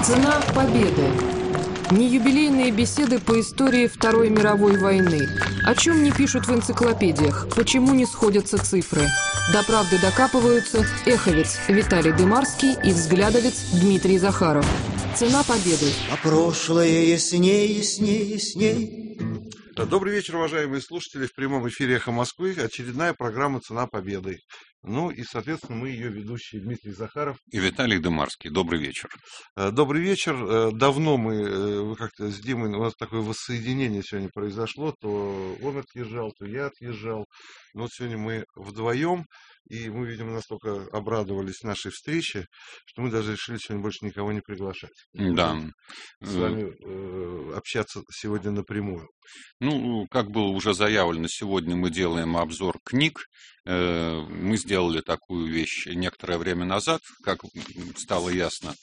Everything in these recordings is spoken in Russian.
Цена победы. Неюбилейные беседы по истории Второй мировой войны. О чем не пишут в энциклопедиях, почему не сходятся цифры. До правды докапываются эховец Виталий Дымарский и взглядовец Дмитрий Захаров. Цена победы. А прошлое ясней, ясней, ясней. Добрый вечер, уважаемые слушатели. В прямом эфире «Эхо Москвы» очередная программа «Цена победы». Ну и, соответственно, мы ее ведущие Дмитрий Захаров и Виталий Дымарский. Добрый вечер. Добрый вечер. Давно мы как-то с Димой, у нас такое воссоединение сегодня произошло. То он отъезжал, то я отъезжал. Но вот сегодня мы вдвоем, и мы, видимо, настолько обрадовались нашей встрече, что мы даже решили сегодня больше никого не приглашать. Да. С вами общаться сегодня напрямую. Ну, как было уже заявлено, сегодня мы делаем обзор книг. Мы сделали такую вещь некоторое время назад, как стало ясно.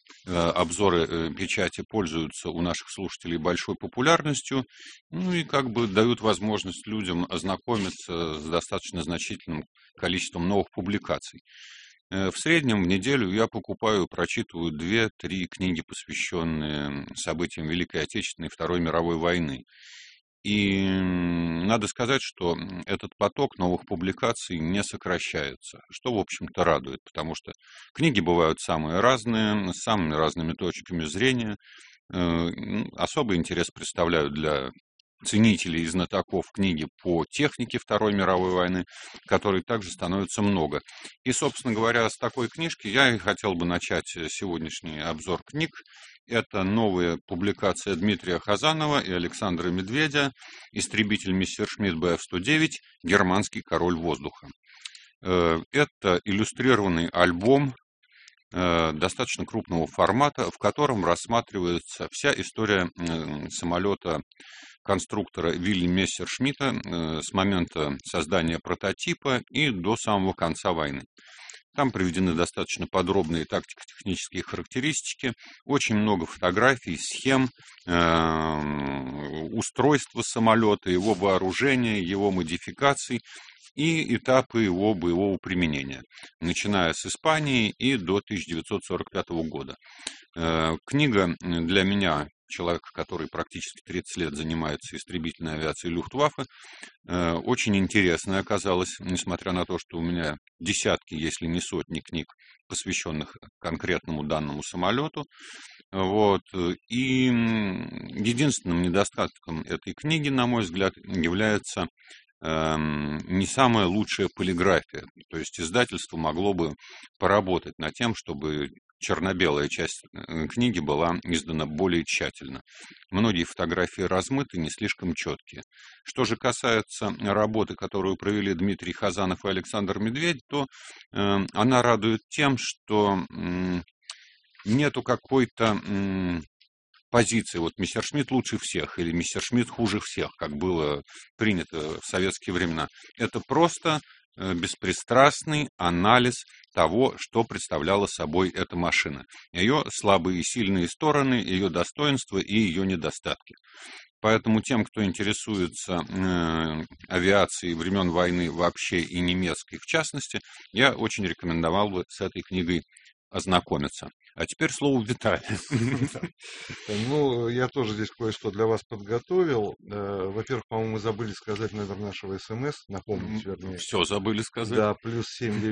Обзоры печати пользуются у наших слушателей большой популярностью, ну и как бы дают возможность людям ознакомиться с достаточно значительным количеством новых публикаций. В среднем в неделю я покупаю, прочитываю 2-3 книги, посвященные событиям Великой Отечественной и Второй мировой войны. И надо сказать, что этот поток новых публикаций не сокращается, что, в общем-то, радует, потому что книги бывают самые разные, с самыми разными точками зрения. Особый интерес представляют для ценителей и знатоков книги по технике Второй мировой войны, которой также становится много. И, собственно говоря, с такой книжки я и хотел бы начать сегодняшний обзор книг. Это новая публикация Дмитрия Хазанова и Александра Медведя «Истребитель Мессершмитт Bf-109. Германский король воздуха». Это иллюстрированный альбом достаточно крупного формата, в котором рассматривается вся история самолета конструктора Вилли Мессершмитта с момента создания прототипа и до самого конца войны. Там приведены достаточно подробные тактико-технические характеристики, очень много фотографий, схем, устройства самолета, его вооружения, его модификаций и этапы его боевого применения, начиная с Испании и до 1945 года. Книга для меня, человека, который практически 30 лет занимается истребительной авиацией Люфтваффе, очень интересная оказалась, несмотря на то, что у меня десятки, если не сотни книг, посвященных конкретному данному самолету. Вот. И единственным недостатком этой книги, на мой взгляд, является не самая лучшая полиграфия. То есть издательство могло бы поработать над тем, чтобы черно-белая часть книги была издана более тщательно. Многие фотографии размыты, не слишком четкие. Что же касается работы, которую провели Дмитрий Хазанов и Александр Медведь, то она радует тем, что нету какой-то позиции, вот Мессершмитт лучше всех или Мессершмитт хуже всех, как было принято в советские времена. Это просто беспристрастный анализ того, что представляла собой эта машина. Ее слабые и сильные стороны, ее достоинства и ее недостатки. Поэтому тем, кто интересуется авиацией времен войны вообще и немецкой в частности, я очень рекомендовал бы с этой книгой ознакомиться. А теперь слово Виталию. Ну, я тоже здесь кое-что для вас подготовил. Во-первых, по-моему, мы забыли сказать номер нашего СМС, напомнить, вернее. Все забыли сказать. Да, плюс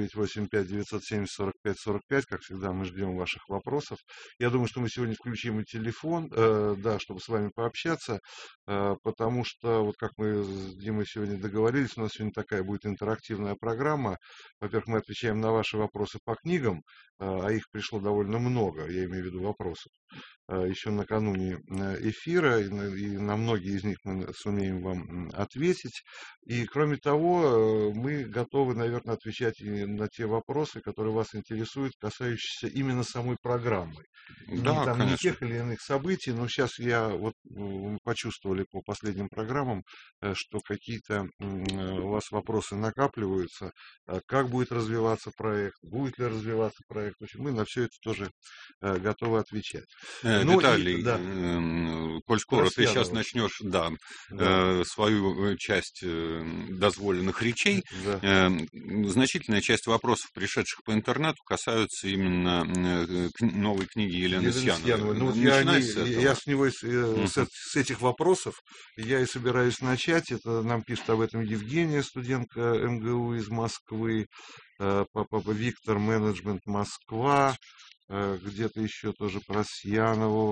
7-985-970-45-45. Как всегда, мы ждем ваших вопросов. Я думаю, что мы сегодня включим и телефон, да, чтобы с вами пообщаться, потому что, вот как мы с Димой сегодня договорились, у нас сегодня такая будет интерактивная программа. Во-первых, мы отвечаем на ваши вопросы по книгам, а их пришло довольно много, я имею в виду вопросов, еще накануне эфира, и на многие из них мы сумеем вам ответить. И, кроме того, мы готовы, наверное, отвечать и на те вопросы, которые вас интересуют, касающиеся именно самой программы. Да, там конечно. не тех или иных событий, но сейчас мы почувствовали по последним программам, что какие-то у вас вопросы накапливаются. Как будет развиваться проект, будет ли развиваться проект, проект. В общем, мы на все это тоже готовы отвечать. Ну, Виталий, да, коль скоро ты сейчас Россиянова. начнешь, Да, свою часть дозволенных речей, да. значительная часть вопросов, пришедших по интернету, касаются именно новой книги Елены Сьяновой. Ну, вот Начинай с этого. я с него, Мгм. с этих вопросов я и собираюсь начать. Это нам пишет об этом Евгения, студентка МГУ из Москвы, Виктор, менеджмент Москва, где-то еще тоже про Сьянову.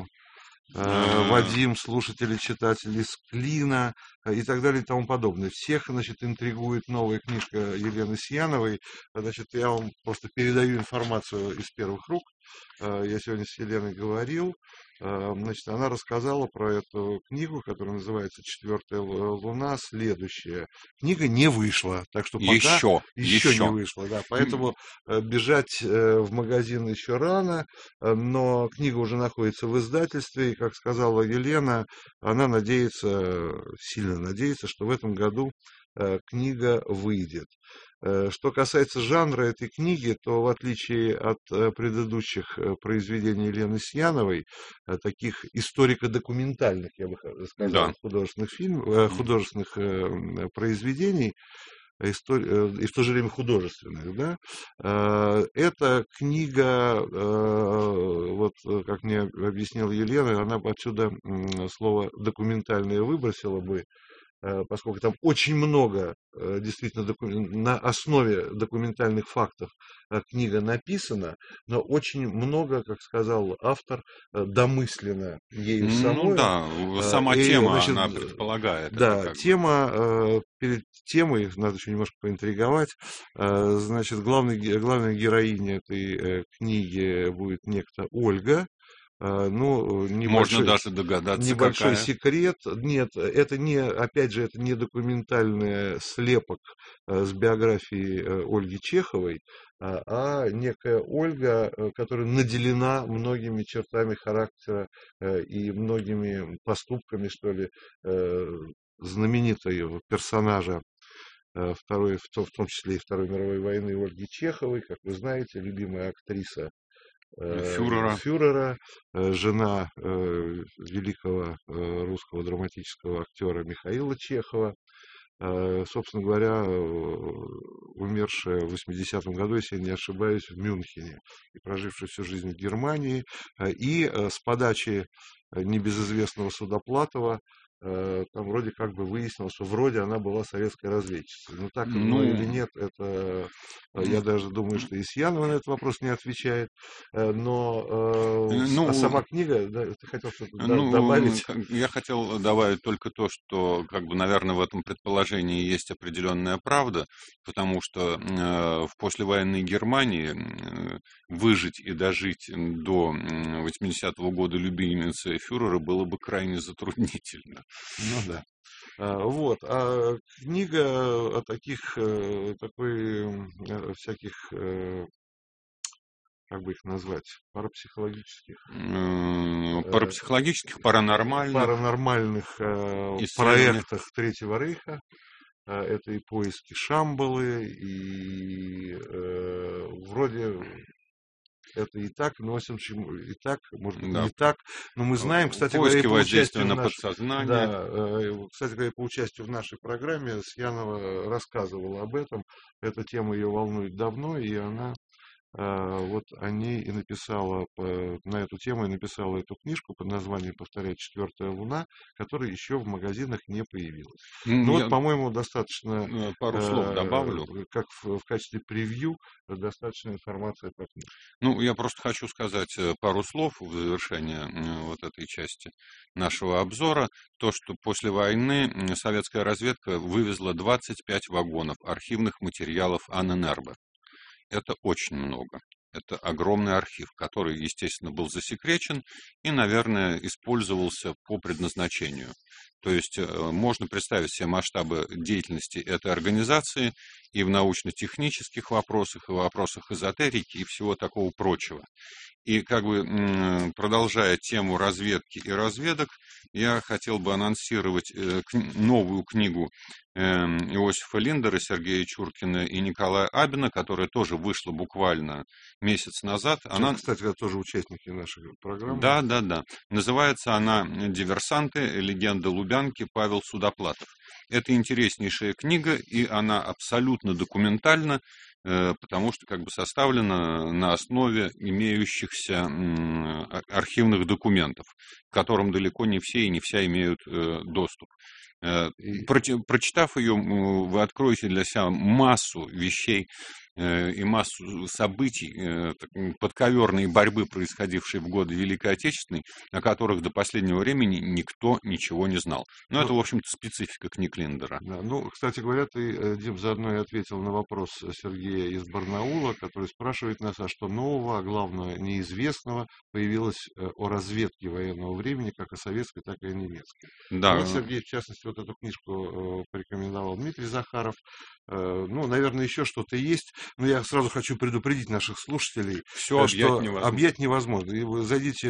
Вадим, слушатель и читатель из Клина и так далее и тому подобное. Всех, значит, интригует новая книжка Елены Сьяновой. Значит, я вам просто передаю информацию из первых рук. Я сегодня с Еленой говорил. Значит, она рассказала про эту книгу, которая называется «Четвертая луна». Следующая книга не вышла, так что пока еще не вышла. Да, поэтому бежать в магазин еще рано, но книга уже находится в издательстве, и, как сказала Елена, она надеется, сильно надеется, что в этом году книга выйдет. Что касается жанра этой книги, то в отличие от предыдущих произведений Елены Сьяновой, таких историко-документальных, я бы сказал, художественных произведений, и в то же время художественных, да, эта книга, вот как мне объяснила Елена, она бы отсюда слово «документальное» выбросила бы, поскольку там очень много действительно на основе документальных фактов книга написана, но очень много, как сказал автор, домысленно ею самой. Ну да, сама тема, значит, она предполагает. Да, тема, перед темой надо еще немножко поинтриговать. Значит, главная героиня этой книги будет некто Ольга. Ну, можно даже догадаться, небольшой какая. секрет. Нет, это не, опять же, это не документальный слепок с биографией Ольги Чеховой, а некая Ольга, которая наделена многими чертами характера и многими поступками, что ли, знаменитого персонажа в том числе и Второй мировой войны Ольги Чеховой, как вы знаете, любимая актриса фюрера, жена великого русского драматического актера Михаила Чехова, собственно говоря, умершая в 80-м году, если я не ошибаюсь, в Мюнхене, и прожившая всю жизнь в Германии, и с подачи небезызвестного Судоплатова там вроде как бы выяснилось, что вроде она была советской разведчицей. Но так или нет, это я даже думаю, что и Сьянова на этот вопрос не отвечает. Но сама книга, да, ты хотел что-то добавить? Я хотел добавить только то, что, как бы, наверное, в этом предположении есть определенная правда, потому что в послевоенной Германии выжить и дожить до 80-го года любимицы фюрера было бы крайне затруднительно. Ну да. Вот. А книга о всяких, как бы их назвать, парапсихологических, паранормальных проектах Третьего Рейха. Это и поиски Шамбалы, и вроде это и так, но и так, может быть, не так. Но мы знаем, кстати говоря, по участию на подсознание. Да, кстати говоря, по участию в нашей программе Сьянова рассказывала об этом. Эта тема ее волнует давно, и она вот о ней и написала, на эту тему и написала эту книжку под названием, повторяю, «Четвертая луна», которая еще в магазинах не появилась. Ну вот, по-моему, достаточно... Пару слов добавлю. Как в качестве превью, достаточно информации про книгу. Ну, я просто хочу сказать пару слов в завершение вот этой части нашего обзора. То, что после войны советская разведка вывезла 25 вагонов архивных материалов Анненербе. Это очень много. Это огромный архив, который, естественно, был засекречен и, наверное, использовался по предназначению. То есть можно представить себе масштабы деятельности этой организации и в научно-технических вопросах, и в вопросах эзотерики, и всего такого прочего. И как бы продолжая тему разведки и разведок, я хотел бы анонсировать новую книгу Иосифа Линдера, Сергея Чуркина и Николая Абина, которая тоже вышла буквально месяц назад. Она, кстати, это тоже участники нашей программы. Да. Называется она «Диверсанты. Легенда Лубянки. Павел Судоплатов». Это интереснейшая книга, и она абсолютно документальна, потому что как бы составлена на основе имеющихся архивных документов, к которым далеко не все и не вся имеют доступ. Прочитав ее, вы откроете для себя массу вещей и массу событий подковерной борьбы, происходившей в годы Великой Отечественной, о которых до последнего времени никто ничего не знал. Но это, в общем-то, специфика книг Линдера. Да, кстати говоря, ты, Дим, заодно и ответил на вопрос Сергея из Барнаула, который спрашивает нас, а что нового, а главное, неизвестного появилось о разведке военного времени, как о советской, так и о немецкой. Да. Сергей, в частности, вот эту книжку порекомендовал Дмитрий Захаров. Наверное, еще что-то есть. Но я сразу хочу предупредить наших слушателей, что объять невозможно. И вы зайдите,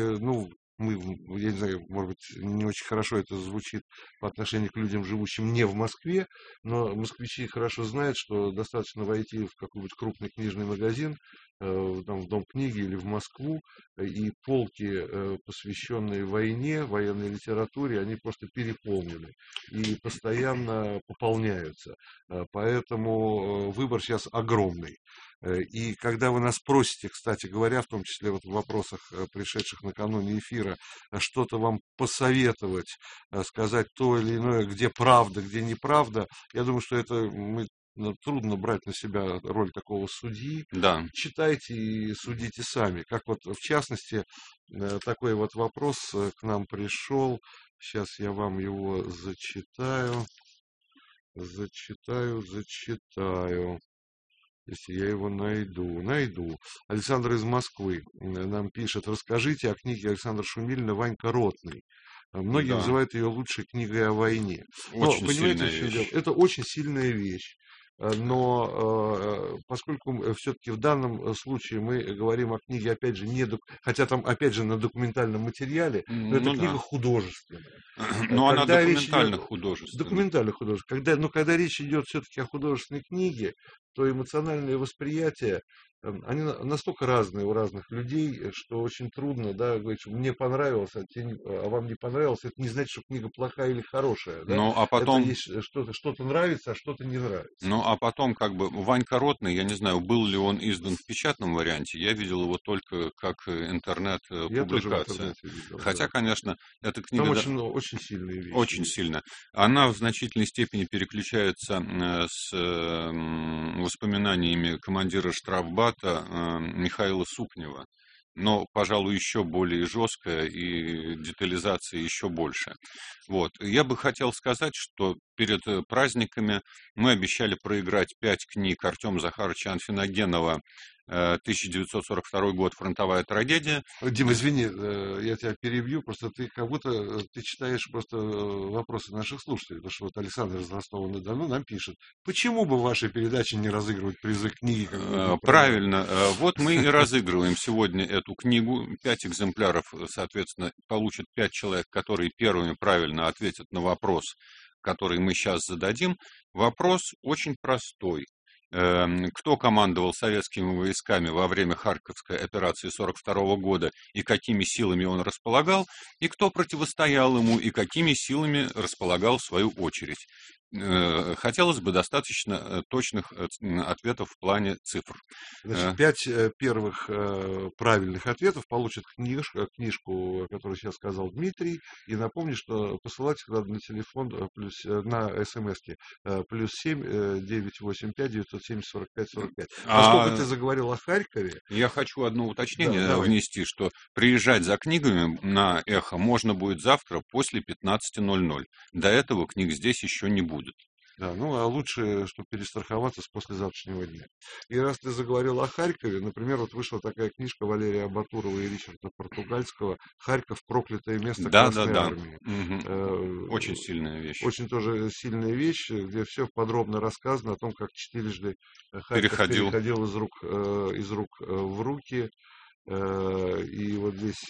я не знаю, может быть, не очень хорошо это звучит по отношению к людям, живущим не в Москве, но москвичи хорошо знают, что достаточно войти в какой-нибудь крупный книжный магазин, там, в Дом книги или в Москву, и полки, посвященные войне, военной литературе, они просто переполнены и постоянно пополняются. Поэтому выбор сейчас огромный. И когда вы нас просите, кстати говоря, в том числе вот в вопросах, пришедших накануне эфира, что-то вам посоветовать, сказать то или иное, где правда, где неправда, я думаю, что это трудно брать на себя роль такого судьи. Да. Читайте и судите сами. Как вот, в частности, такой вот вопрос к нам пришел. Сейчас я вам его зачитаю. Если я его найду. Александр из Москвы нам пишет: расскажите о книге Александра Шумилина «Ванька Ротный». Многие называют ее лучшей книгой о войне. Очень сильная вещь. Это очень сильная вещь. Но поскольку все-таки в данном случае мы говорим о книге, опять же, хотя там, опять же, на документальном материале, но это книга художественная. Но она документально-художественная. Документально-художественная. Когда речь идет все-таки о художественной книге, то эмоциональные восприятия, они настолько разные у разных людей, что очень трудно, говорить, что мне понравилось, а вам не понравилось. Это не значит, что книга плохая или хорошая. Да? Ну, а потом... Это есть что-то нравится, а что-то не нравится. Ну, а потом, Ванька Ротный, я не знаю, был ли он издан в печатном варианте, я видел его только как интернет-публикация. Хотя, конечно, эта книга... Там очень сильные вещи. Очень сильно. Она в значительной степени переключается с воспоминаниями командира штрафбата Михаила Сукнева, но, пожалуй, еще более жесткая и детализация еще больше. Вот. Я бы хотел сказать, что перед праздниками мы обещали проиграть 5 книг Артема Захаровича Анфиногенова, 1942 год, «Фронтовая трагедия». Дим, извини, я тебя перебью, просто ты как будто ты читаешь просто вопросы наших слушателей, потому что вот Александр из Ростова-на-Дону нам пишет: почему бы в вашей передаче не разыгрывать призы книги? Правильно, вот мы и разыгрываем сегодня эту книгу. 5 экземпляров, соответственно, получат 5 человек, которые первыми правильно ответят на вопрос, который мы сейчас зададим. Вопрос очень простой. Кто командовал советскими войсками во время Харьковской операции 1942 года и какими силами он располагал, и кто противостоял ему и какими силами располагал в свою очередь. Хотелось бы достаточно точных ответов в плане цифр. Значит, 5 первых правильных ответов получат книжку, которую сейчас сказал Дмитрий. И напомню, что посылать надо на телефон, на смс-ки +7 985 970 45 45. Поскольку ты заговорил о Харькове... Я хочу одно уточнение внести, что приезжать за книгами на «Эхо» можно будет завтра после 15:00. До этого книг здесь еще не будет. Да, ну а лучше, чтобы перестраховаться с послезавтрашнего дня. И раз ты заговорил о Харькове, например, вот вышла такая книжка Валерия Абатурова и Ричарда Португальского «Харьков. Проклятое место Красной Да-да-да. Армии». Мгм. Очень Э, сильная вещь. Очень тоже сильная вещь, где все подробно рассказано о том, как четырежды Харьков Переходил. переходил из рук в руки. И вот здесь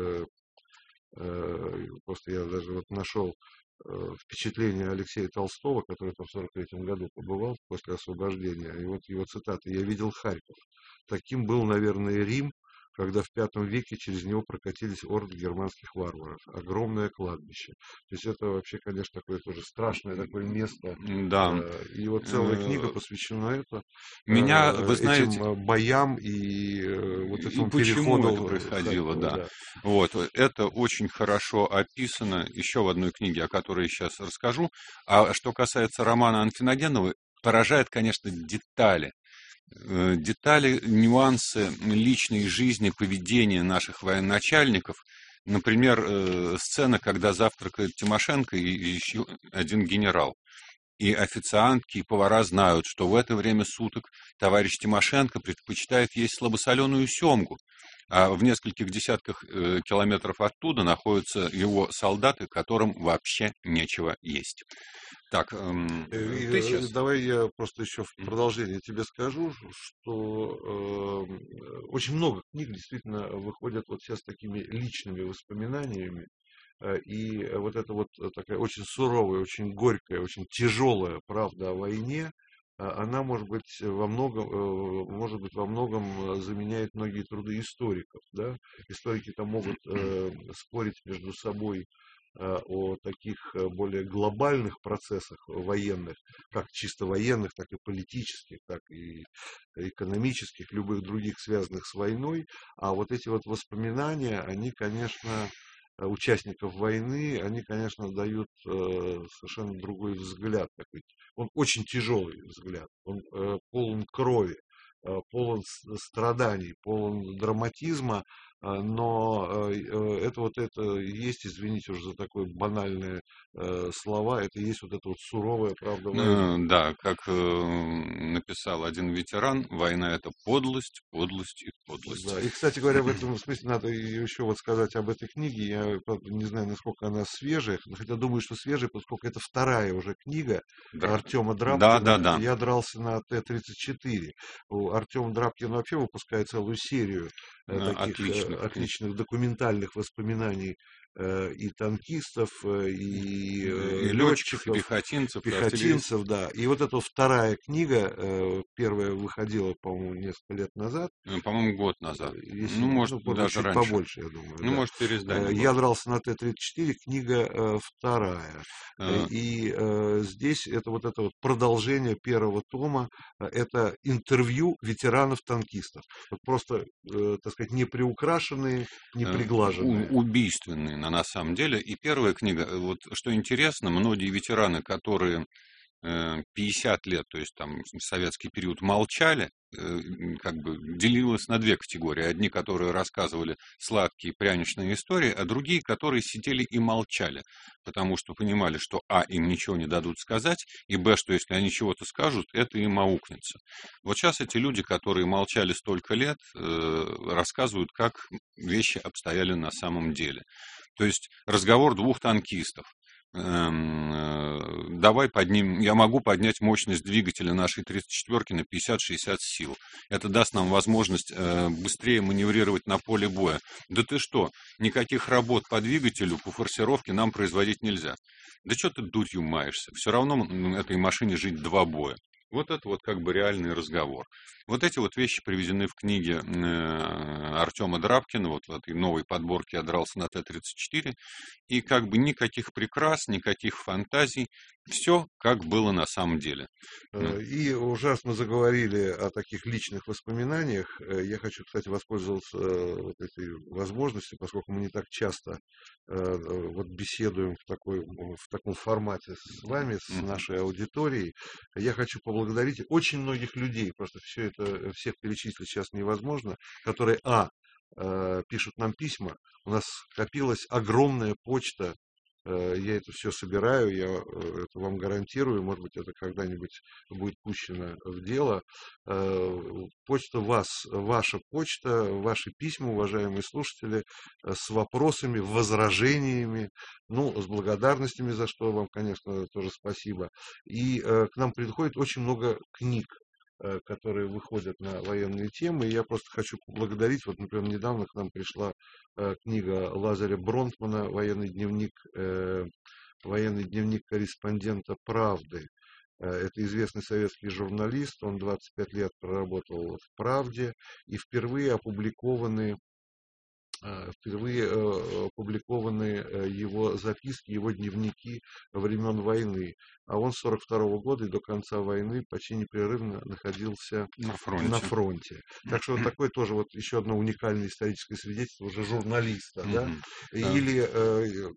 просто я даже вот нашел впечатление Алексея Толстого, который там в 43-м году побывал после освобождения. И вот его цитата: «Я видел Харьков. Таким был, наверное, Рим, когда в V веке через него прокатились орды германских варваров. Огромное кладбище». То есть это вообще, конечно, такое тоже страшное такое место. Да. И вот целая книга Э, посвящена Меня, вы этим знаете, боям и вот и этому почему переходу это происходило, Харькова, да. да. Вот, это очень хорошо описано еще в одной книге, о которой я сейчас расскажу. А что касается романа Анфиногенова, поражает, конечно, детали. Детали, нюансы личной жизни, поведения наших военачальников. Например, сцена, когда завтракает Тимошенко и еще один генерал. И официантки, и повара знают, что в это время суток товарищ Тимошенко предпочитает есть слабосоленую семгу, а в нескольких десятках километров оттуда находятся его солдаты, которым вообще нечего есть. Так, ты сейчас... Давай я просто еще в продолжение тебе скажу, что очень много книг действительно выходят вот сейчас такими личными воспоминаниями. И вот эта вот такая очень суровая, очень горькая, очень тяжелая правда о войне, она, может быть, во многом заменяет многие труды историков. Да? Историки там могут спорить между собой о таких более глобальных процессах военных, как чисто военных, так и политических, так и экономических, любых других, связанных с войной. А вот эти вот воспоминания, они, конечно, участников войны, они, конечно, дают совершенно другой взгляд. Такой. Он очень тяжелый взгляд, он полон крови, полон страданий, полон драматизма, но это есть, извините уже за такое банальное слова, это есть вот эта вот суровая правда войны. Да, как написал один ветеран, война — это подлость, подлость и подлость. Да, и, кстати говоря, в этом смысле надо еще вот сказать об этой книге. Я, правда, не знаю, насколько она свежая, хотя думаю, что свежая, поскольку это вторая уже книга Артема Да, да, Драбкина. да. «Я дрался на Т-34». Артем Драбкин вообще выпускает целую серию таких отличных документальных воспоминаний и танкистов, и И летчиков, и летчиков, пехотинцев, и пехотинцев, да. И вот эта вот вторая книга, первая выходила, по-моему, несколько лет назад. По-моему, год назад. Если, Ну, может, даже чуть раньше. побольше, я думаю. Ну, Да. может, переиздание «Я было. дрался на Т-34», книга вторая. И здесь это вот продолжение первого тома. Это интервью ветеранов-танкистов. Вот просто, так сказать, не приукрашенные, не приглаженные. Убийственные, на самом деле. И первая книга, вот что интересно, многие ветераны, которые 50 лет, то есть там в советский период, молчали, как бы делилось на две категории. Одни, которые рассказывали сладкие пряничные истории, а другие, которые сидели и молчали, потому что понимали, что им ничего не дадут сказать, и что если они чего-то скажут, это им аукнется. Вот сейчас эти люди, которые молчали столько лет, рассказывают, как вещи обстояли на самом деле. То есть разговор двух танкистов. Давай поднимем, я могу поднять мощность двигателя нашей 34-ки на 50-60 сил. Это даст нам возможность быстрее маневрировать на поле боя. Да ты что, никаких работ по двигателю, по форсировке нам производить нельзя. Да что ты дурью маешься? Все равно этой машине жить 2 боя. Вот это вот как бы реальный разговор. Вот эти вот вещи приведены в книге Артема Драбкина, вот в этой новой подборке «Я дрался на Т-34», и как бы никаких прикрас, никаких фантазий, все как было на самом деле. И уже раз мы заговорили о таких личных воспоминаниях, я хочу, кстати, воспользоваться вот этой возможностью, поскольку мы не так часто вот беседуем в таком формате с вами, с нашей аудиторией. Я хочу поблагодарить очень многих людей, просто всех перечислить сейчас невозможно, которые, пишут нам письма. У нас скопилась огромная почта Я это все собираю, я это вам гарантирую, может быть, это когда-нибудь будет пущено в дело. Почта ваша почта, ваши письма, уважаемые слушатели, с вопросами, возражениями, ну, с благодарностями, за что вам, конечно, тоже спасибо. И к нам приходит очень много книг, которые выходят на военные темы. И я просто хочу поблагодарить. Вот, например, недавно к нам пришла книга Лазаря Бронтмана военный дневник корреспондента «Правды». Это известный советский журналист, он 25 лет проработал в «Правде», и впервые опубликованы его записки, его дневники времен войны. А он с 1942 года и до конца войны почти непрерывно находился на фронте. Так что вот такое тоже вот еще одно уникальное историческое свидетельство уже журналиста. Да? Или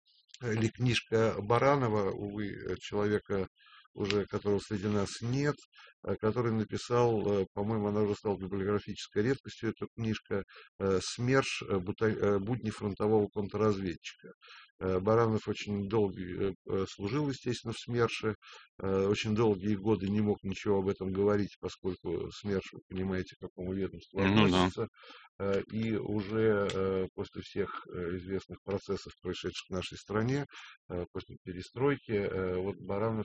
книжка Баранова, увы, человека, уже которого среди нас нет, который написал, по-моему, она уже стала библиографической редкостью, эта книжка «СМЕРШ. Будни фронтового контрразведчика». Баранов очень долго служил, естественно, в СМЕРШе, очень долгие годы не мог ничего об этом говорить, поскольку СМЕРШ, вы понимаете, к какому ведомству относится. И уже после всех известных процессов, происшедших в нашей стране, после перестройки, вот Баранов,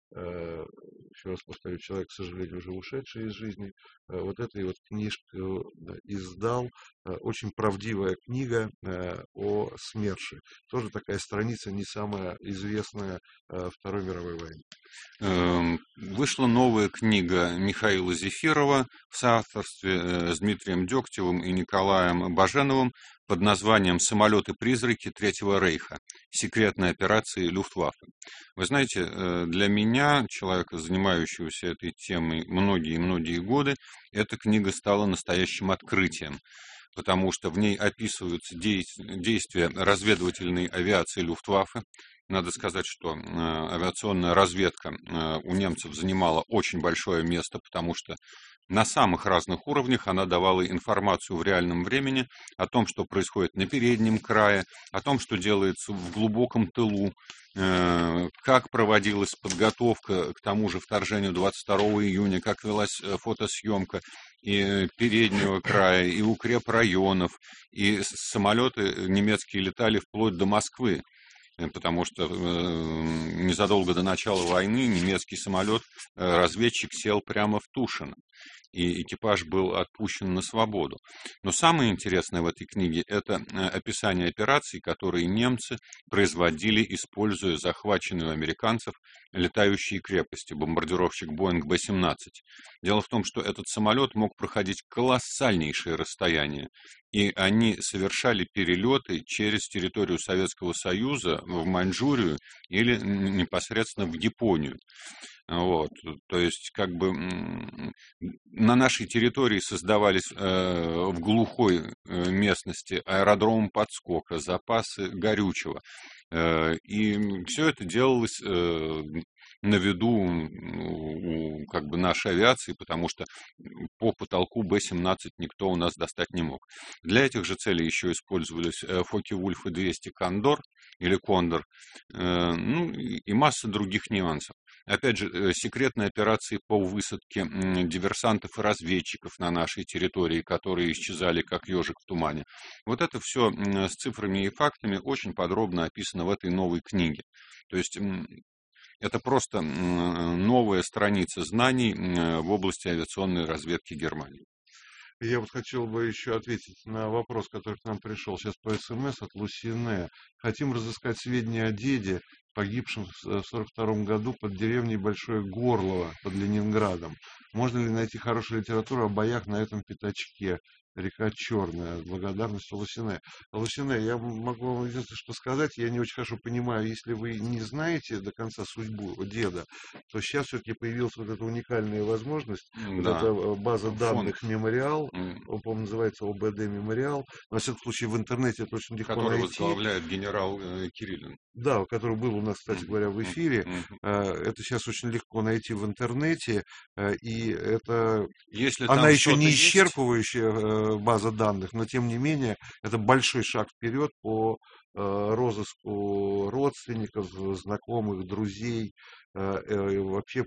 еще раз повторю, человек, к сожалению, уже ушедший из жизни, вот этой вот книжку издал. Очень правдивая книга о СМЕРШе. Тоже такая страница не самая известная Второй мировой войны. Вышла новая книга Михаила Зефирова в соавторстве с Дмитрием Дегтевым и Николаем Баженовым под названием «Самолеты-призраки Третьего Рейха. Секретные операции Люфтваффе». Вы знаете, для меня, человека, занимающегося этой темой многие годы, эта книга стала настоящим открытием, потому что в ней описываются действия разведывательной авиации Люфтваффе. Надо сказать, что авиационная разведка у немцев занимала очень большое место, потому что на самых разных уровнях она давала информацию в реальном времени о том, что происходит на переднем крае, о том, что делается в глубоком тылу, как проводилась подготовка к тому же вторжению 22 июня, как велась фотосъемка и переднего края, и укрепрайонов, и самолеты немецкие летали вплоть до Москвы. Потому что незадолго до начала войны немецкий самолет, разведчик, сел прямо в Тушино, и экипаж был отпущен на свободу. Но самое интересное в этой книге – это описание операций, которые немцы производили, используя захваченные у американцев летающие крепости, бомбардировщик Боинг Б-17. Дело в том, что этот самолет мог проходить колоссальнейшие расстояния, и они совершали перелеты через территорию Советского Союза в Маньчжурию или непосредственно в Японию. Вот, то есть, как бы на нашей территории создавались в глухой местности аэродром подскока, запасы горючего. И все это делалось на виду у как бы нашей авиации, потому что по потолку Б-17 никто у нас достать не мог. Для этих же целей еще использовались Фокке-Вульф и 200 Кондор или Кондор, ну и масса других нюансов. Опять же, секретные операции по высадке диверсантов и разведчиков на нашей территории, которые исчезали как ежик в тумане. Вот это все с цифрами и фактами очень подробно описано в этой новой книге. То есть это просто новая страница знаний в области авиационной разведки Германии. Я вот хотел бы еще ответить на вопрос, который к нам пришел сейчас по СМС от Лусине. Хотим разыскать сведения о деде, погибшем в 1942 году под деревней Большое Горлово под Ленинградом. Можно ли найти хорошую литературу о боях на этом пятачке? Река Черная. Благодарность Лусине. Лусине, я могу вам единственное что сказать. Я не очень хорошо понимаю, если вы не знаете до конца судьбу деда, то сейчас все-таки появилась вот эта уникальная возможность. Да. Вот эта база данных Мемориал, он, по-моему, называется ОБД Мемориал. Во всяком случае, в интернете это очень легко который найти. возглавляет генерал Кириллин. Да, который был у нас, кстати говоря, в эфире. Это сейчас очень легко найти в интернете. И это... Если она еще не исчерпывающая база данных, но тем не менее это большой шаг вперед по розыску родственников, знакомых, друзей, вообще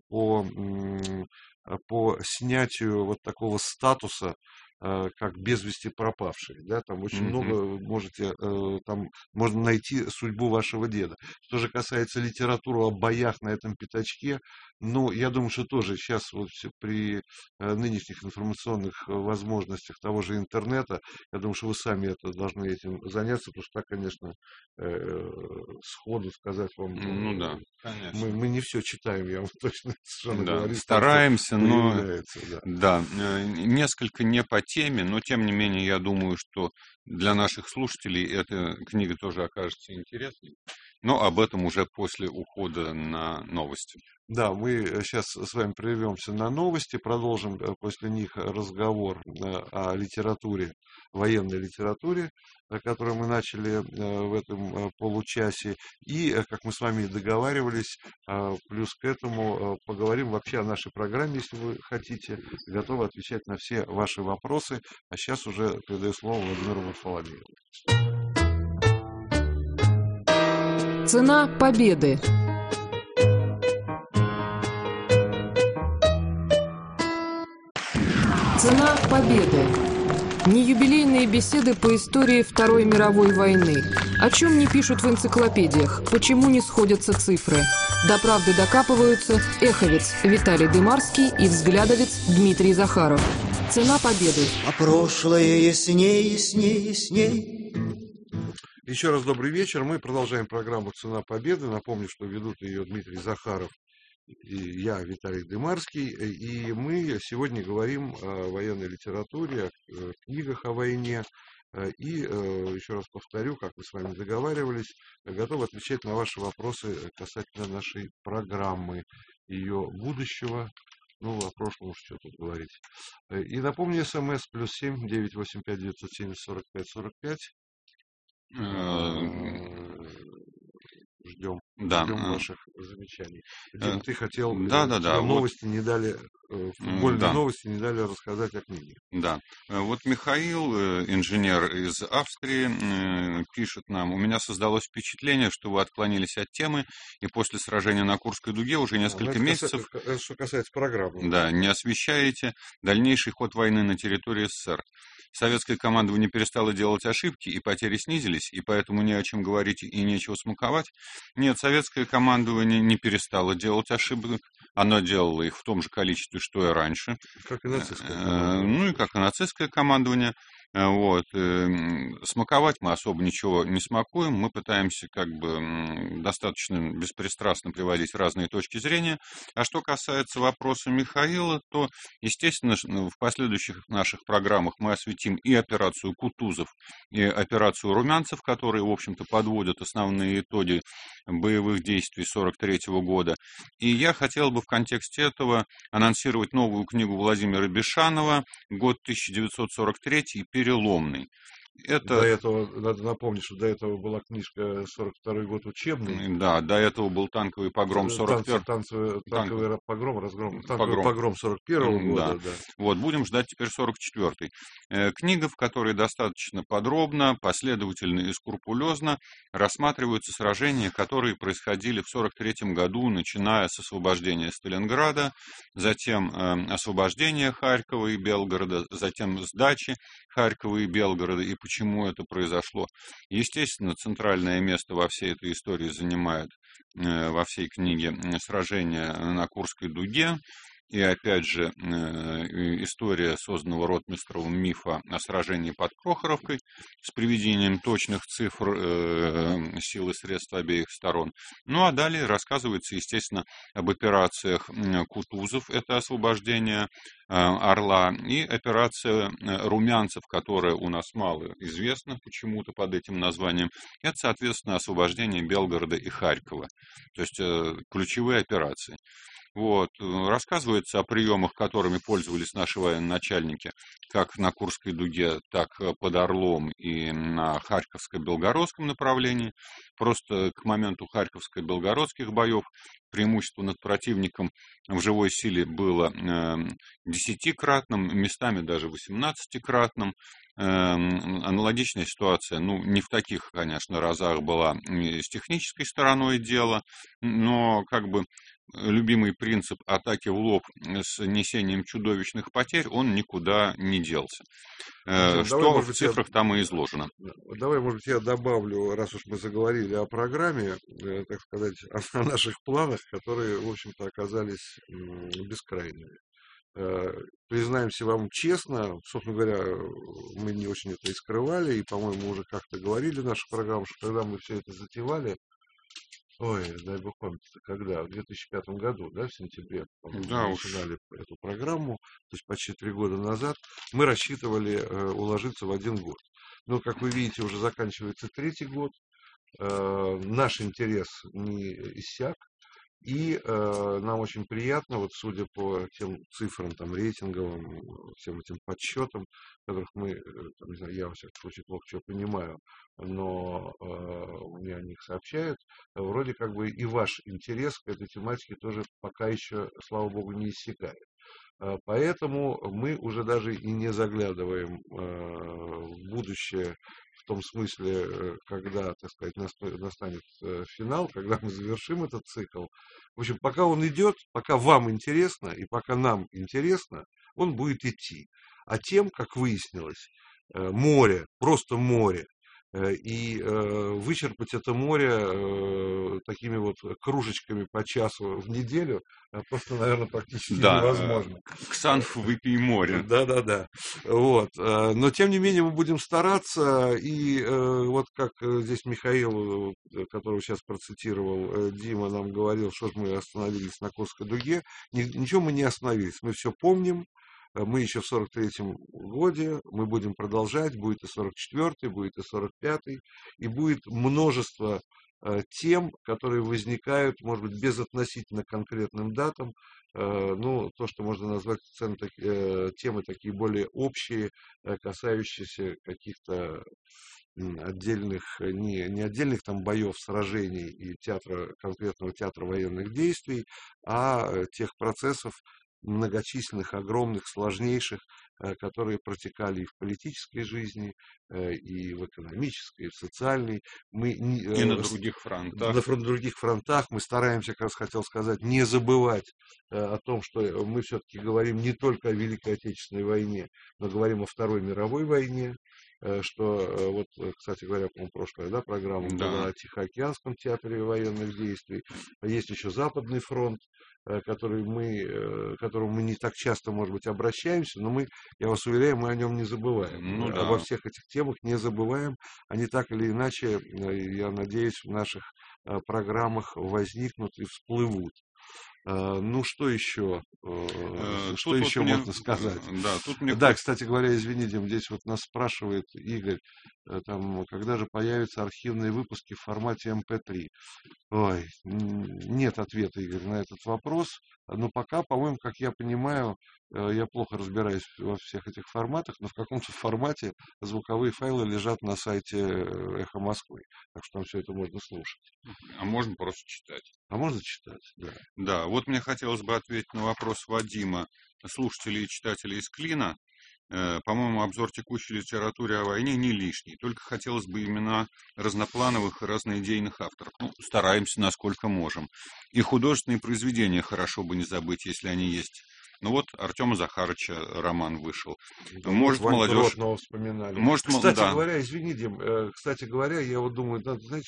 по снятию вот такого статуса, как без вести пропавший, да, там очень много там можно найти судьбу вашего деда. Что же касается литературы о боях на этом пятачке, ну, я думаю, что тоже сейчас вот при нынешних информационных возможностях того же интернета, я думаю, что вы сами должны этим заняться, потому что так, конечно, сходу сказать вам, Ну да, конечно. мы не все читаем, я вам точно совершенно Да, говорю. стараемся, но Да. несколько не по теме, но тем не менее я думаю, что для наших слушателей эта книга тоже окажется интересной. Но об этом уже после ухода на новости. Да, мы сейчас с вами прервемся на новости, продолжим после них разговор о литературе, военной литературе, которую мы начали в этом получасе. И, как мы с вами договаривались, плюс к этому поговорим вообще о нашей программе, если вы хотите. Готовы отвечать на все ваши вопросы. А сейчас уже передаю слово Владимиру Варфоломееву. Цена победы. Цена победы. Неюбилейные беседы по истории Второй мировой войны. О чем не пишут в энциклопедиях, почему не сходятся цифры. До правды докапываются эховец Виталий Дымарский и взглядовец Дмитрий Захаров. Цена победы. А прошлое ясней, ясней, ясней. Еще раз добрый вечер. Мы продолжаем программу «Цена победы». Напомню, что ведут ее Дмитрий Захаров и я, Виталий Дымарский. И мы сегодня говорим о военной литературе, о книгах о войне. И еще раз повторю, как мы с вами договаривались, готовы отвечать на ваши вопросы касательно нашей программы, ее будущего. Ну, о прошлом уж что тут говорить. И напомню, СМС +7 985 970 45 45. Ждем ваших замечаний. Дим, ты хотел, новости не дали, футбольные новости не дали рассказать о книге. Да, вот Михаил, инженер из Австрии, пишет нам: у меня создалось впечатление, что вы отклонились от темы, и после сражения на Курской дуге уже несколько месяцев, что касается программы. Да, не освещаете дальнейший ход войны на территории СССР. Советское командование перестало делать ошибки, и потери снизились, и поэтому не о чем говорить и нечего смаковать. Нет, советское командование не перестало делать ошибок, оно делало их в том же количестве, что и раньше. Как и нацистское командование. Ну и как и нацистское командование. Вот. Смаковать мы особо ничего не смакуем, мы пытаемся как бы достаточно беспристрастно приводить разные точки зрения. А что касается вопроса Михаила, то, естественно, в последующих наших программах мы осветим и операцию Кутузов, и операцию Румянцев, которые, в общем-то, подводят основные итоги боевых действий 1943 года. И я хотел бы в контексте этого анонсировать новую книгу Владимира Бишанова «Год 1943. Переломный». До этого, надо напомнить, что до этого была книжка 42-й год учебный. Да, до этого был танковый погром 41-го. Танковый погром 41-го года. Да. Вот, будем ждать теперь 44-й. Книга, в которой достаточно подробно, последовательно и скрупулезно рассматриваются сражения, которые происходили в 43-м году, начиная с освобождения Сталинграда, затем освобождения Харькова и Белгорода, затем сдачи Харькова и Белгорода, и почему это произошло. Естественно, центральное место во всей этой истории занимает, во всей книге, сражение на Курской дуге. И опять же, история созданного Ротмистровым мифа о сражении под Прохоровкой с приведением точных цифр сил и средств обеих сторон. Ну а далее рассказывается, естественно, об операциях Кутузов, это освобождение Орла, и операция Румянцев, которая у нас мало известна почему-то под этим названием. Это, соответственно, освобождение Белгорода и Харькова, то есть ключевые операции. Вот. Рассказывается о приемах, которыми пользовались наши военачальники, как на Курской дуге, так под Орлом и на Харьковско-Белгородском направлении. Просто к моменту Харьковско-Белгородских боев преимущество над противником в живой силе было 10-кратным, местами даже 18-кратным. Аналогичная ситуация, ну, не в таких, конечно, разах была с технической стороной дела, но как бы любимый принцип атаки в лоб с несением чудовищных потерь, он никуда не делся. Артем, давай, Что может в быть, цифрах там и изложено. давай, может быть, я добавлю, раз уж мы заговорили о программе, так сказать, о наших планах, которые, в общем-то, оказались бескрайними. Признаемся вам честно, собственно говоря, мы не очень это и скрывали, и, по-моему, уже как-то говорили в наших программах, что когда мы все это затевали, ой, дай бог памяти, когда? В 2005 году, да, в сентябре, по-моему, Да мы уж. начинали эту программу, то есть почти 3 года назад, мы рассчитывали уложиться в 1 год. Но, как вы видите, уже заканчивается 3-й год, наш интерес не иссяк, и нам очень приятно, вот судя по тем цифрам, там, рейтинговым, всем этим подсчетам, которых мы, там, не знаю, я, во всяком случае, плохо чего понимаю, но мне о них сообщают, вроде как бы и ваш интерес к этой тематике тоже пока еще, слава богу, не иссякает. Поэтому мы уже даже и не заглядываем в будущее в том смысле, когда, так сказать, настанет финал, когда мы завершим этот цикл. В общем, пока он идет, пока вам интересно и пока нам интересно, он будет идти. А тем, как выяснилось, море, просто море, и вычерпать это море такими вот кружечками по часу в неделю просто, наверное, практически Да, невозможно. Ксанф, выпей море. Да. Вот. Но, тем не менее, мы будем стараться. И вот как здесь Михаил, которого сейчас процитировал Дима, нам говорил, что мы остановились на Курской дуге. Ничего мы не остановились. Мы все помним. Мы еще в 43-м годе, мы будем продолжать, будет и 44-й, будет и 45-й, и будет множество тем, которые возникают, может быть, безотносительно конкретным датам, ну, то, что можно назвать темы такие более общие, касающиеся каких-то отдельных, не отдельных там боев, сражений и конкретного театра военных действий, а тех процессов, многочисленных, огромных, сложнейших, которые протекали и в политической жизни, и в экономической, и в социальной. И на других фронтах. На других фронтах мы стараемся, как раз хотел сказать, не забывать о том, что мы все-таки говорим не только о Великой Отечественной войне, но говорим о Второй мировой войне, что, вот, кстати говоря, по-моему, прошлая программа была о Тихоокеанском театре военных действий. Есть еще Западный фронт, к которому мы не так часто, может быть, обращаемся, но я вас уверяю, мы о нем не забываем. Обо всех этих темах не забываем. Они так или иначе, я надеюсь, в наших программах возникнут и всплывут. Ну, что еще? Что еще можно сказать? Да, кстати говоря, извини, Дим, здесь вот нас спрашивает Игорь, там, когда же появятся архивные выпуски в формате MP3? Ой, нет ответа, Игорь, на этот вопрос. Но пока, по-моему, как я понимаю, я плохо разбираюсь во всех этих форматах, но в каком-то формате звуковые файлы лежат на сайте «Эхо Москвы». Так что там все это можно слушать. А можно просто читать. А можно читать, да. Да, вот мне хотелось бы ответить на вопрос Вадима, слушателей и читателей из Клина. По-моему, обзор текущей литературы о войне не лишний. Только хотелось бы имена разноплановых и разноидейных авторов. Ну, стараемся, насколько можем. И художественные произведения хорошо бы не забыть, если они есть. Ну вот, Артема Захарыча роман вышел. Да, может, молодежь... вспоминали. Может, кстати да. говоря, извини, Дим, кстати говоря, я вот думаю, надо, знаете,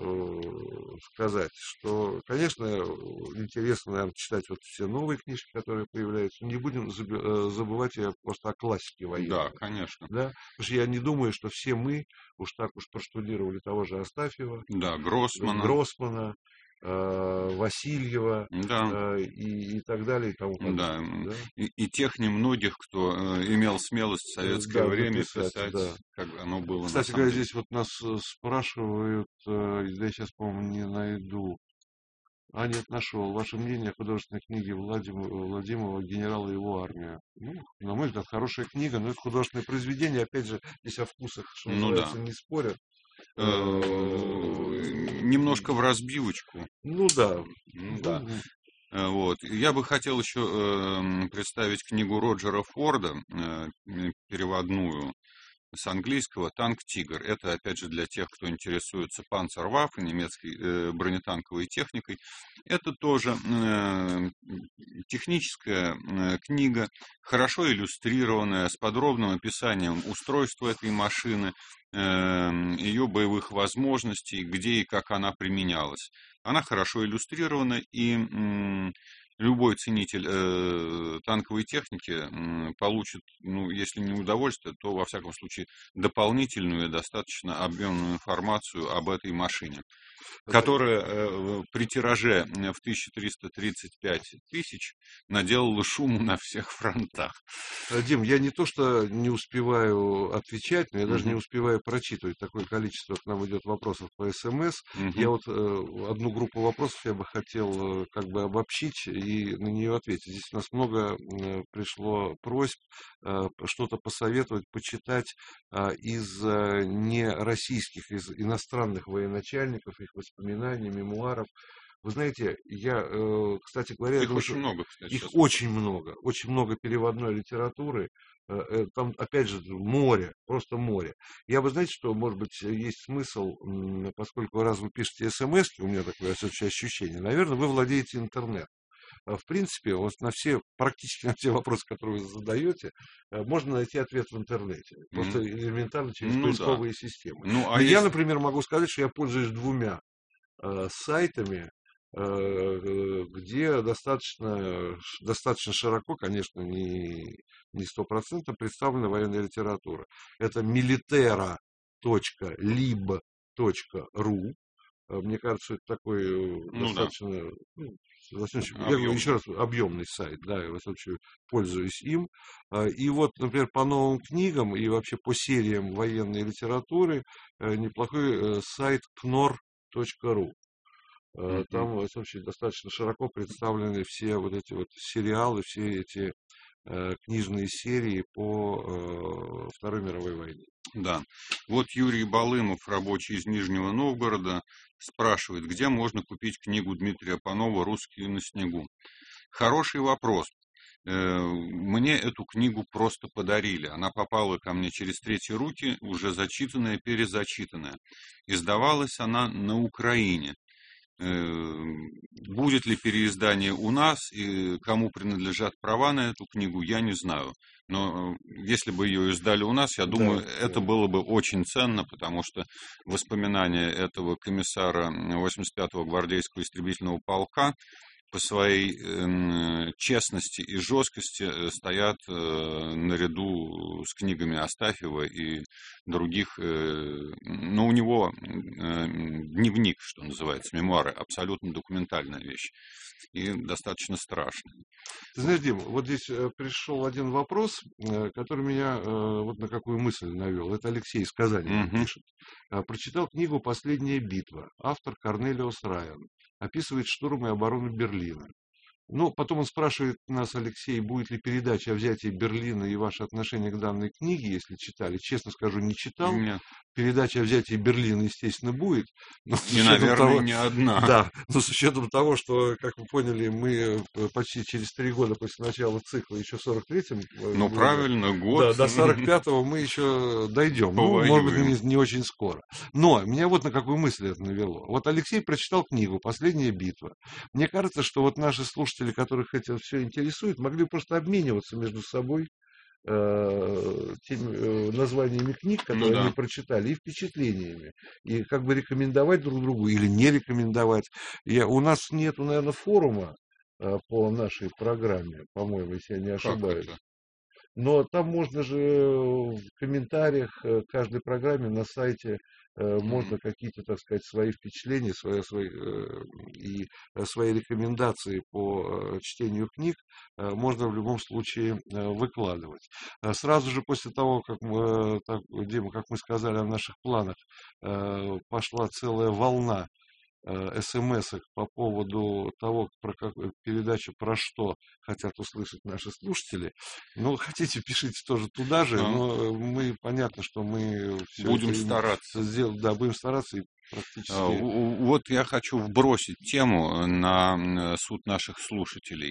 что сказать, что, конечно, интересно, наверное, читать вот все новые книжки, которые появляются. Не будем забывать просто о классике военной. Да, конечно. Да? Потому что я не думаю, что все мы уж проштудировали того же Астафьева. Да, Гроссмана. Васильева, да. И так далее, и тому подобное. Да. И тех немногих, кто имел смелость в советское время писать, как оно было. Кстати говоря, здесь вот нас спрашивают, я сейчас, по-моему, не найду. Нет, нашел. Ваше мнение о художественной книге Владимирова «Генерал и его армия». Ну, на мой взгляд, хорошая книга, но это художественное произведение. Опять же, здесь о вкусах, что называется, не спорят. Немножко в разбивочку. Ну да. Вот. Я бы хотел еще представить книгу Роджера Форда, переводную, с английского танк «Тигр». Это, опять же, для тех, кто интересуется Панцерваффе, немецкой бронетанковой техникой. Это тоже техническая книга, хорошо иллюстрированная, с подробным описанием устройства этой машины, ее боевых возможностей, где и как она применялась. Она хорошо иллюстрирована, и любой ценитель танковой техники получит, ну, если не удовольствие, то, во всяком случае, дополнительную и достаточно объемную информацию об этой машине, которая при тираже в 1335 тысяч наделала шуму на всех фронтах. Дим, я не то, что не успеваю отвечать, но я даже не успеваю прочитывать. Такое количество к нам идет вопросов по СМС. Я вот одну группу вопросов я бы хотел как бы обобщить и на нее ответить. Здесь у нас много пришло просьб что-то посоветовать, почитать из нероссийских, из иностранных военачальников, их воспоминаний, мемуаров. Вы знаете, я, кстати говоря... Их очень много, кстати. Их очень много переводной литературы. Там, опять же, море, просто море. Я бы, знаете, что, может быть, есть смысл, поскольку раз вы пишете смс, у меня такое ощущение, наверное, вы владеете интернетом. В принципе, вот практически на все вопросы, которые вы задаете, можно найти ответ в интернете. Просто элементарно через поисковые системы. Я, например, могу сказать, что я пользуюсь двумя сайтами, где достаточно широко, конечно, не 100% представлена военная литература. Это militera.lib.ru. Мне кажется, это такой достаточно, я говорю еще раз, объемный сайт, да, я в случае пользуюсь им. И вот, например, по новым книгам и вообще по сериям военной литературы неплохой сайт knorr.ru. Там вообще достаточно широко представлены все вот эти вот сериалы, все эти книжные серии по Второй мировой войне. Да. Вот Юрий Балымов, рабочий из Нижнего Новгорода, спрашивает, где можно купить книгу Дмитрия Панова «Русские на снегу». Хороший вопрос. Мне эту книгу просто подарили. Она попала ко мне через третьи руки, уже зачитанная, перезачитанная. Издавалась она на Украине. Будет ли переиздание у нас и кому принадлежат права на эту книгу, я не знаю. Но если бы ее издали у нас, я думаю, это было бы очень ценно, потому что воспоминания этого комиссара 85-го гвардейского истребительного полка по своей честности и жесткости стоят наряду с книгами Астафьева и других. Но у него дневник, что называется, мемуары, абсолютно документальная вещь и достаточно страшная. Ты знаешь, Дим, вот здесь пришел один вопрос, который меня вот на какую мысль навел. Это Алексей из Казани пишет. Прочитал книгу «Последняя битва». Автор Корнелиус Райан. Описывает штурм и оборону Берлина. Ну, потом он спрашивает нас, Алексей, будет ли передача о взятии Берлина и ваше отношение к данной книге, если читали. Честно скажу, не читал. Нет. Передача о взятии Берлина, естественно, будет. Но и, наверное, не одна. Да, но с учетом того, что, как вы поняли, мы почти через 3 года после начала цикла, еще в 43-м... Ну, правильно, год. Да, до 45-го мы еще дойдем. Ну, может быть, не очень скоро. Но меня вот на какую мысль это навело. Вот Алексей прочитал книгу «Последняя битва». Мне кажется, что вот наши слушатели, которых это все интересует, могли просто обмениваться между собой теми названиями книг, которые они прочитали, и впечатлениями. И как бы рекомендовать друг другу или не рекомендовать. У нас нету, наверное, форума по нашей программе, по-моему, если я не ошибаюсь. Но там можно же в комментариях к каждой программе на сайте можно какие-то, так сказать, свои впечатления, свои рекомендации по чтению книг можно в любом случае выкладывать. Сразу же после того, как Дима, как мы сказали о наших планах, пошла целая волна СМС-ок по поводу того, про какую передачу, про что хотят услышать наши слушатели. Ну, хотите, пишите тоже туда же, но мы, понятно, что мы будем стараться. Да, будем стараться и практически... Вот я хочу вбросить тему на суд наших слушателей.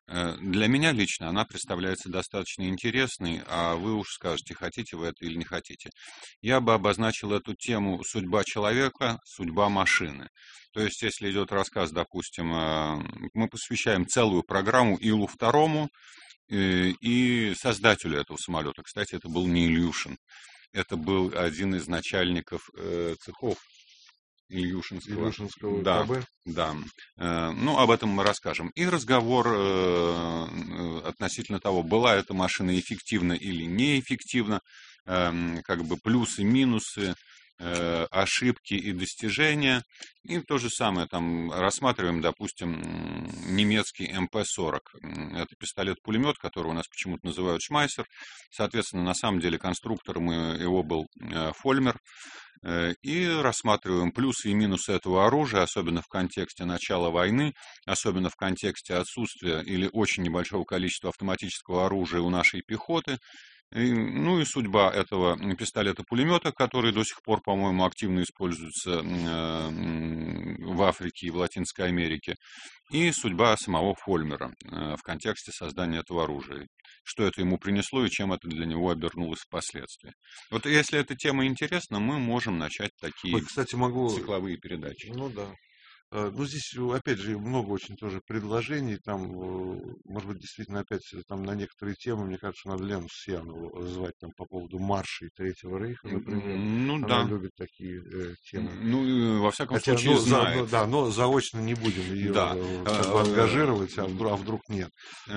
Для меня лично она представляется достаточно интересной, а вы уж скажете, хотите вы это или не хотите. Я бы обозначил эту тему «Судьба человека, судьба машины». То есть, если идет рассказ, допустим, мы посвящаем целую программу Илу-2 и создателю этого самолета. Кстати, это был не Ильюшин, это был один из начальников цехов Ильюшинского да, КБ. Да. Ну, об этом мы расскажем. И разговор относительно того, была эта машина эффективна или неэффективна, как бы плюсы, минусы, ошибки и достижения. И то же самое там рассматриваем, допустим, немецкий МП-40. Это пистолет-пулемет, который у нас почему-то называют Шмайсер. Соответственно, на самом деле конструктором его был Фольмер. И рассматриваем плюсы и минусы этого оружия, особенно в контексте начала войны, особенно в контексте отсутствия или очень небольшого количества автоматического оружия у нашей пехоты. Ну и судьба этого пистолета-пулемета, который до сих пор, по-моему, активно используется в Африке и в Латинской Америке, и судьба самого Фольмера в контексте создания этого оружия. Что это ему принесло и чем это для него обернулось впоследствии. Вот если эта тема интересна, мы можем начать такие Кстати, цикловые передачи. Ну да. Ну, здесь, опять же, много очень тоже предложений. Там, может быть, действительно, опять там на некоторые темы, мне кажется, надо Лену Сиянову звать там по поводу маршей Третьего Рейха, например. Ну, Она да. любит такие темы. Ну, во всяком случае, знает. Но заочно не будем ее ангажировать, а вдруг нет.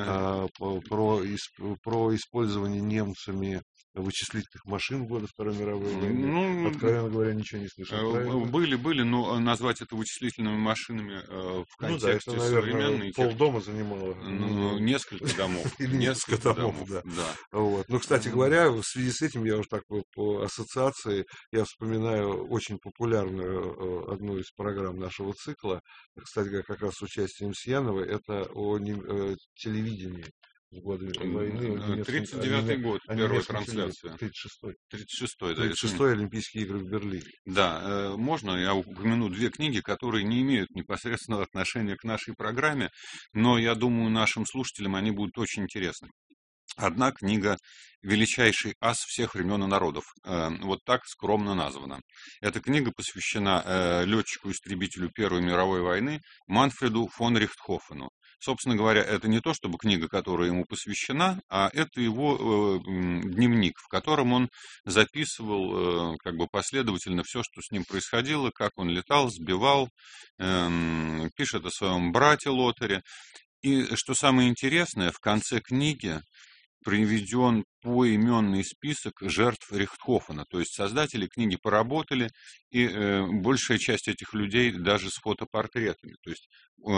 Про использование немцами вычислительных машин в годы Второй мировой войны. Ну, откровенно говоря, ничего не слышал. Были, но назвать это вычислительными машинами в контексте это, наверное, современной полдома занимало. Несколько домов. Или несколько домов, да. Вот. Ну, кстати говоря, в связи с этим, я уже так по ассоциации, я вспоминаю очень популярную одну из программ нашего цикла, кстати говоря, как раз с участием Сияновой, это о телевидении. В годы войны. 39-й год, первая трансляция. 36-й. Да. 36-й Олимпийские игры в Берлине. Да, можно я упомяну две книги, которые не имеют непосредственного отношения к нашей программе, но я думаю, нашим слушателям они будут очень интересны. Одна книга «Величайший ас всех времен и народов». Вот так скромно названа. Эта книга посвящена летчику-истребителю Первой мировой войны Манфреду фон Рихтхофену. Собственно говоря, это не то, чтобы книга, которая ему посвящена, а это его дневник, в котором он записывал как бы последовательно все, что с ним происходило, как он летал, сбивал, пишет о своем брате Лотаре. И что самое интересное, в конце книги приведен поименный список жертв Рихтхофена. То есть создатели книги поработали, и большая часть этих людей даже с фотопортретами. То есть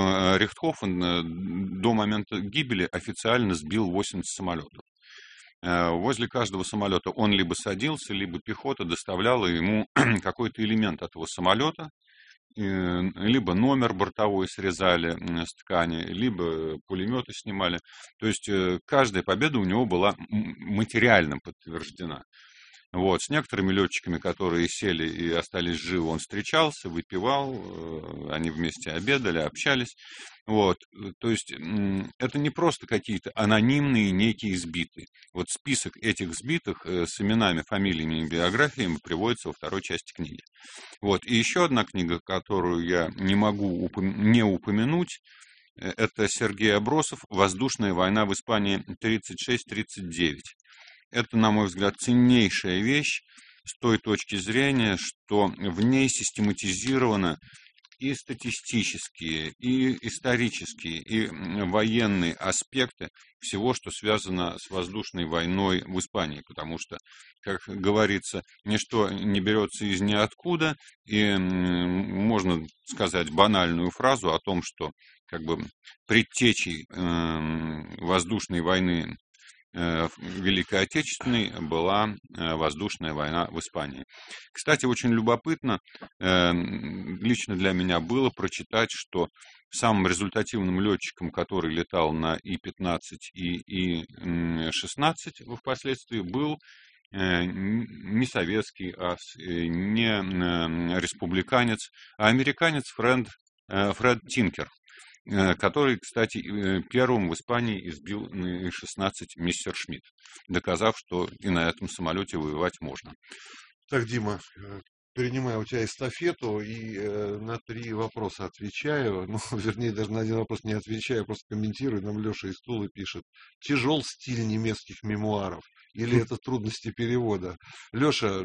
Рихтхофен до момента гибели официально сбил 80 самолетов. Возле каждого самолета он либо садился, либо пехота доставляла ему какой-то элемент этого самолета, либо номер бортовой срезали с ткани, либо пулеметы снимали. То есть каждая победа у него была материально подтверждена. Вот. С некоторыми летчиками, которые сели и остались живы, он встречался, выпивал, они вместе обедали, общались. Вот. То есть это не просто какие-то анонимные некие сбитые. Вот список этих сбитых с именами, фамилиями и биографиями приводится во второй части книги. Вот. И еще одна книга, которую я не могу не упомянуть, это Сергей Абросов «Воздушная война в Испании 36-39». Это, на мой взгляд, ценнейшая вещь с той точки зрения, что в ней систематизировано и статистические, и исторические, и военные аспекты всего, что связано с воздушной войной в Испании. Потому что, как говорится, ничто не берется из ниоткуда, и можно сказать банальную фразу о том, что как бы предтечей воздушной войны Великой Отечественной была воздушная война в Испании. Кстати, очень любопытно лично для меня было прочитать, что самым результативным летчиком, который летал на И-15 и И-16 впоследствии, был не советский ас, не республиканец, а американец Фред Тинкер. который, кстати, первым в Испании избил Ми-16 Мессершмитт, доказав, что и на этом самолете воевать можно. Так, Дима, перенимаю у тебя эстафету и на 3 вопроса отвечаю. Ну, вернее, даже на 1 вопрос не отвечаю, просто комментирую. Нам Леша из Тулы пишет. Тяжел стиль немецких мемуаров или это трудности перевода? Леша,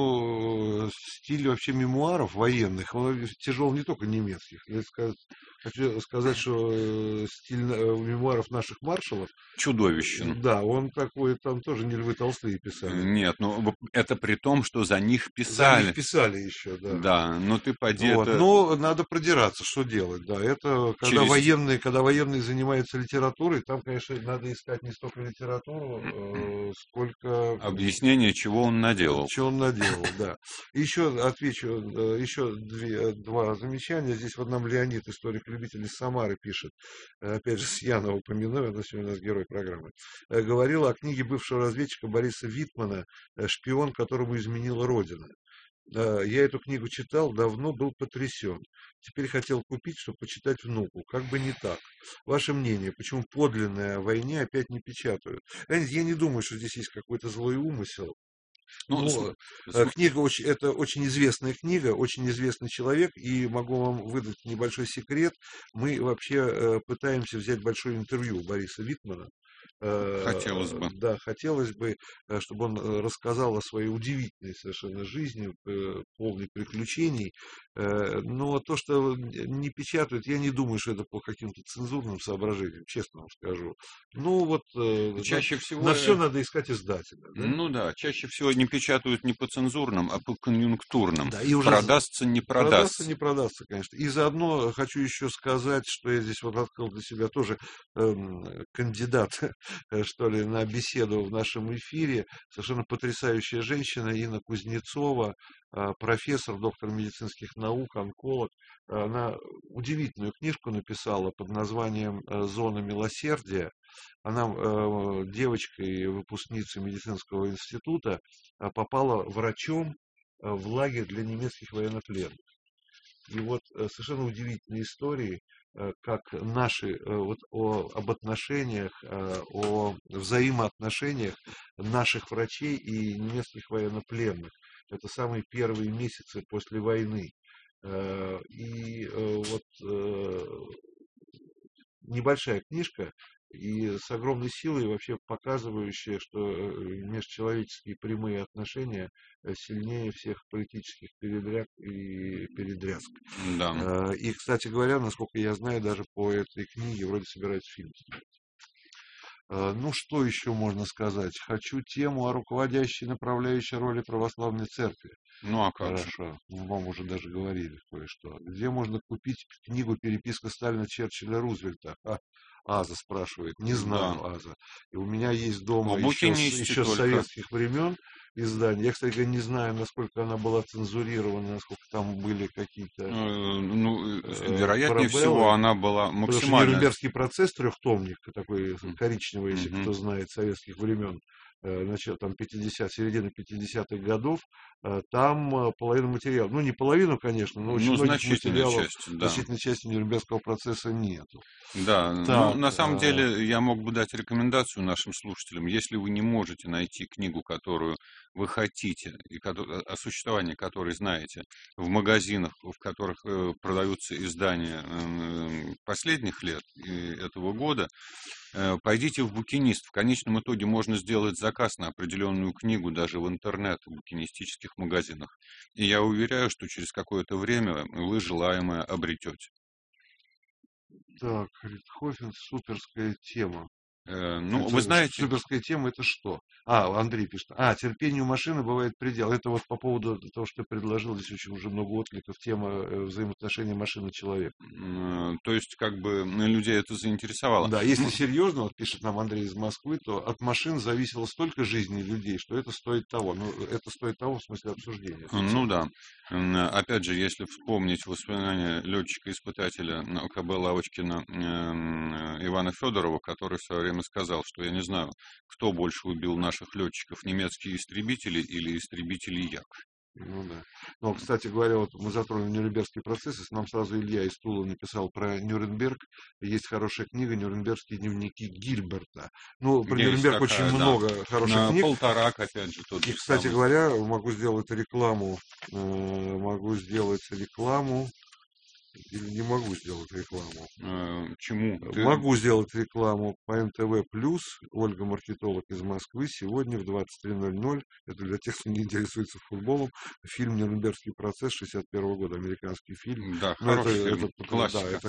ну, стиль вообще мемуаров военных, он тяжел не только немецких. Я хочу сказать, что стиль мемуаров наших маршалов, Чудовищен. да, он такой, там тоже не Львы Толстые писали. Нет, ну это при том, что за них За писали. них писали еще, да. Да, ну ты поди Вот. это... Но надо продираться, что делать, да. Это когда Через- когда военные занимаются литературой, там, конечно, надо искать не столько литературу, сколько Объяснение, чего он наделал. что он наделал, да. Еще отвечу, еще 2 замечания. Здесь вот нам Леонид, историк-любитель из Самары, пишет, опять же, с Яна упомянул, это сегодня у нас герой программы, говорил о книге бывшего разведчика Бориса Витмана «Шпион, которому изменила Родина». Я эту книгу читал, давно был потрясен. Теперь хотел купить, чтобы почитать внуку. Как бы не так. Ваше мнение, почему подлинное о войне опять не печатают? Я не думаю, что здесь есть какой-то злой умысел. Ну, Но книга это очень известная книга, очень известный человек, и могу вам выдать небольшой секрет. Мы вообще пытаемся взять большое интервью у Бориса Витмана. Хотелось бы. Да, хотелось бы, чтобы он рассказал о своей удивительной совершенно жизни, полной приключений. Но то, что не печатают, я не думаю, что это по каким-то цензурным соображениям, честно вам скажу. Ну вот Чаще всего... на все надо искать издателя. Да? Ну да, чаще всего не печатают не по цензурным, а по конъюнктурным. Да, и уже Продастся, не продастся. не продастся, конечно. И заодно хочу еще сказать, что я здесь вот открыл для себя тоже кандидат, что ли, на беседу в нашем эфире. Совершенно потрясающая женщина Инна Кузнецова, профессор, доктор медицинских наук, онколог. Она удивительную книжку написала под названием «Зона милосердия». Она девочкой, выпускницей медицинского института, попала врачом в лагерь для немецких военнопленных. И вот совершенно удивительные истории, как наши об отношениях, о взаимоотношениях наших врачей и немецких военнопленных. Это самые первые месяцы после войны. И вот небольшая книжка, и с огромной силой вообще показывающая, что межчеловеческие прямые отношения сильнее всех политических передряг и передрязг. Да. И, кстати говоря, насколько я знаю, даже по этой книге вроде собираются фильм снять. Ну, что еще можно сказать? Хочу тему о руководящей направляющей роли православной церкви. Ну, а как же? Хорошо, мы вам уже даже говорили кое-что. Где можно купить книгу «Переписка Сталина, Черчилля, Рузвельта»? Аза спрашивает. Не знаю, Да. Аза. И у меня есть дома В еще букинисте с только. советских времен издание. Я, кстати говоря, не знаю, насколько она была цензурирована, насколько там были какие-то Ну, вероятнее парабеллы. всего, она была Потому что максимально... Нюрнбергский процесс, трехтомник, такой коричневый, если Мгм. кто знает, советских времен, начала там середины 50-х годов, там половина материала, ну не половину, конечно, но очень Ну, многих значительная материалов, часть, да. значительной части Нюрнбергского процесса нету. Да, ну, Так, на самом деле, я мог бы дать рекомендацию нашим слушателям. Если вы не можете найти книгу, которую вы хотите, и о существовании которой знаете, в магазинах, в которых продаются издания последних лет этого года, пойдите в букинист. В конечном итоге можно сделать заказ на определенную книгу даже в интернет, в букинистических магазинах. И я уверяю, что через какое-то время вы желаемое обретете. Так, Ритхофен, суперская тема. Ну, вы знаете... Суперская тема это что? Андрей пишет. Терпению машины бывает предел. Это вот по поводу того, что ты предложил, здесь очень уже много откликов. Тема взаимоотношений машины-человека. То есть, как бы, людей это заинтересовало. Да, если серьезно, вот пишет нам Андрей из Москвы, то от машин зависело столько жизней людей, что это стоит того. Ну, это стоит того в смысле обсуждения. Ну да. Опять же, если вспомнить воспоминания летчика-испытателя КБ Лавочкина Ивана Федорова, который в свое время сказал, что я не знаю, кто больше убил наших летчиков, немецкие истребители или истребители Як. Ну да. Но, кстати говоря, вот мы затронули Нюрнбергские процессы. Нам сразу Илья из Тулы написал про Нюрнберг. Есть хорошая книга «Нюрнбергские дневники Гильберта». Ну, про Есть Нюрнберг такая, очень да. много хороших На книг. Полторак, опять же, тот И, же кстати самый. говоря, могу сделать рекламу. Или не могу сделать рекламу? Чему? Могу сделать рекламу по НТВ+. Ольга, маркетолог из Москвы, сегодня в 23:00, это для тех, кто не интересуется футболом, фильм «Нюрнбергский процесс» 1961 года, американский фильм. Да, Но хороший фильм, да, классика. это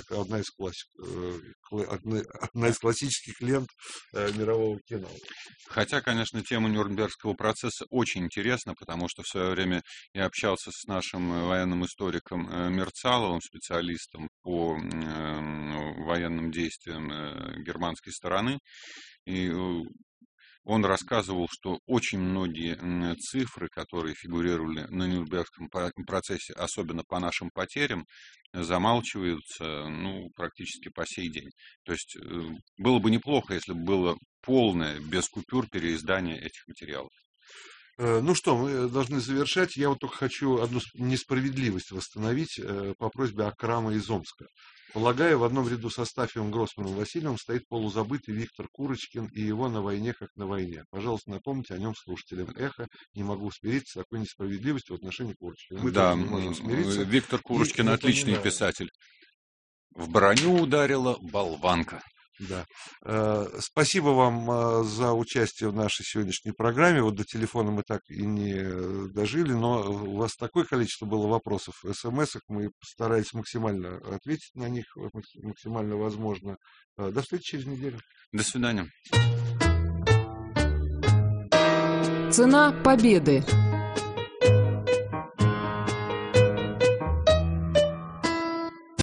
одна из классических лент мирового кино. Хотя, конечно, тема Нюрнбергского процесса очень интересна, потому что в свое время я общался с нашим военным историком Мерцаловым, специалистом по военным действиям германской стороны, и он рассказывал, что очень многие цифры, которые фигурировали на Нюрнбергском процессе, особенно по нашим потерям, замалчиваются практически по сей день. То есть было бы неплохо, если бы было полное, без купюр, переиздание этих материалов. Ну что, мы должны завершать. Я вот только хочу одну несправедливость восстановить по просьбе Акрама из Омска. Полагаю, в одном ряду со Стафием Гроссманом Васильевым стоит полузабытый Виктор Курочкин и его «На войне, как на войне». Пожалуйста, напомните о нем слушателям. Эхо, не могу смириться с такой несправедливостью в отношении Курочкина. Мы тоже не можем смириться. Виктор Курочкин отличный писатель. В броню ударила болванка. Да. Спасибо вам за участие в нашей сегодняшней программе. Вот до телефона мы так и не дожили, но у вас такое количество было вопросов в СМС-ах. Мы постарались максимально ответить на них, максимально возможно. До встречи через неделю. До свидания. Цена победы.